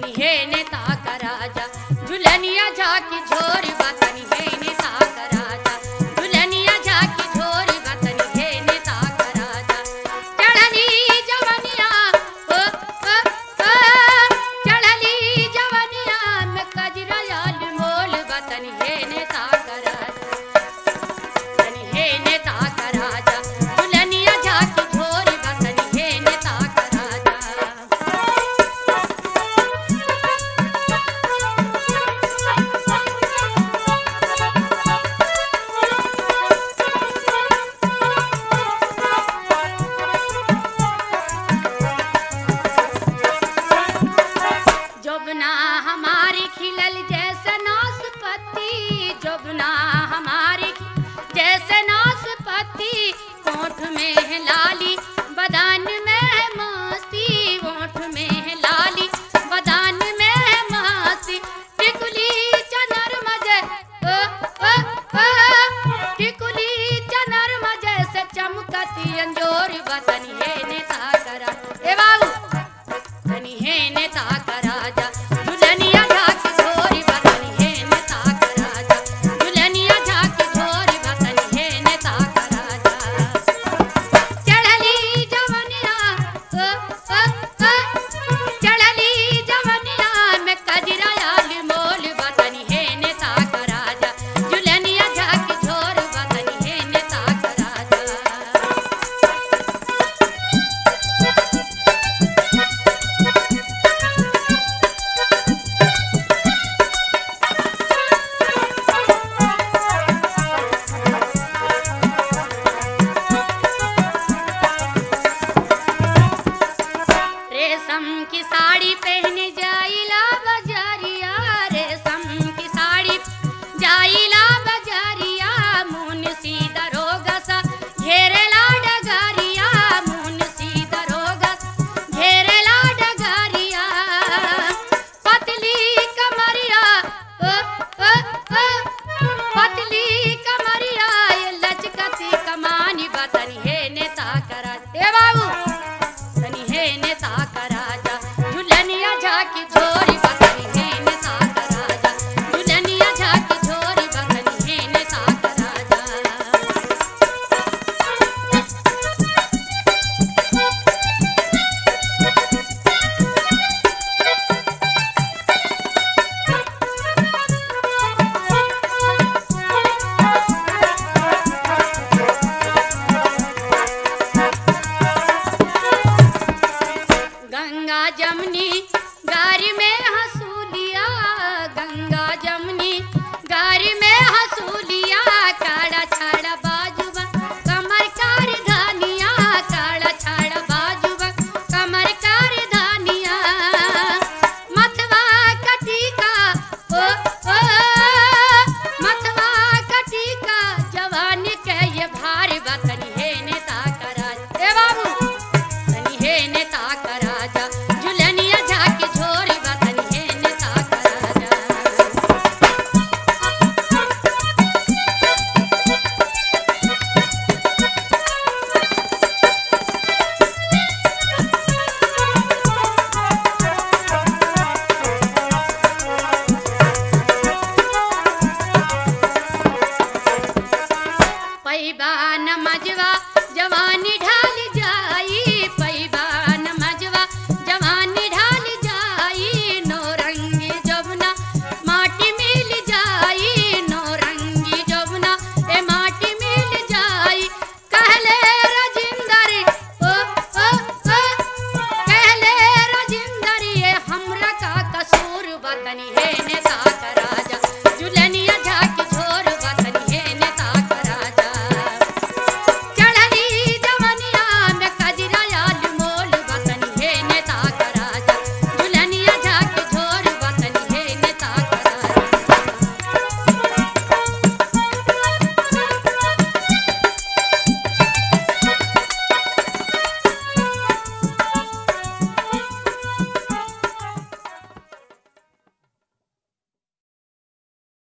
तनी हे नेता का राजा झुलनिया झाकी झोरी बतनी हे नेता का राजा झुलनिया झाकी झोरी बतनी हे नेता का राजा चढ़ली जवनिया ओ ओ ओ चढ़ली जवनिया में कजरा लाल मोल बतनी हे नेता का राजा तनी हे नेता का राजा झुलनिया झाकी झोरी बतनी हे नेता का राजा जोबना हमारी खिलल जैसे नाशपति जोबना हमारी जैसे नाशपति होठ में है लाली बदान में है मस्ती होठ में है लाली बदान में है मस्ती टिकुली चनर मजे ओ ओ ओ टिकुली चनर मजे से चमकती अंजोर बतनी है नेता करा ए बाबू तनी हे नेता का राजा झुलनिया झाकी झोरी बतनी हे नेता का राजा झुलनिया झाकी झोरी बतनी हे नेता का राजा चढ़ली जवनिया ओ ओ ओ चढ़ली जवनिया में कजरा लाल मोल बतनी हे नेता का राजा झुलनिया झाकी झोरी बतनी हे नेता का राजा रेशम की साड़ी पहने जाइला बजारिया रेशम की साड़ी जाइला बजारिया मुंशी दरोगा सा घेरेला डगारिया मुंशी दरोगा घेरेला डगारिया पतली कमरिया ओ ओ ओ पतली कमरिया ये लचकती कमानी बतनी हे नेता करा ए बाबू तनी हे नेता का राजा झुलनिया झाकी झोरी बतनी हे नेता का राजा झुलनिया झाकी झोरी बतनी हे नेता का राजा गंगा जमुनी गारी में हंसूलिया गंगा जमुनी गारी में हंसूलिया काड़ा छाड़ा बाजुबा कमर कार धानिया काड़ा छाड़ा बाजुबा कमर कार धानिया मथवा कटिका ओ ओ मथवा कटिका जवानी के ये भारी बतनी हे नेता का राजा ए बाबू तनी हे नेता का राजा झुलनिया झाकी झोरी बतनी हे नेता का राजा पैबा नमजवा जवानी